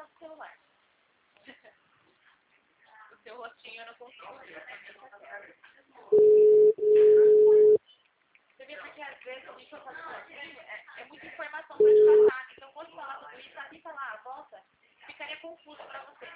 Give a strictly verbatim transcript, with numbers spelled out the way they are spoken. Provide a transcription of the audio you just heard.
no celular. O seu rostinho eu não consigo ver. Você vê porque às vezes a gente vai fazer sozinho, é, é muita informação para te passar. Então, quando falar tudo isso, assim falar, ah, volta, ficaria confuso para você.